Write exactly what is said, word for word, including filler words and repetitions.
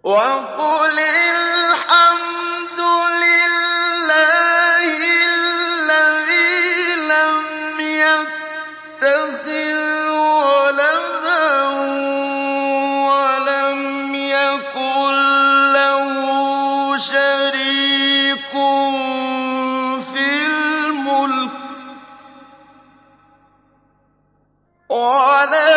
وَقُلِ الْحَمْدُ لِلَّهِ الَّذِي لَمْ يَتَّخِذْ وَلَدًا وَلَمْ يَكُن لَّهُ شَرِيكٌ فِي الْمُلْكِ وَلَمْ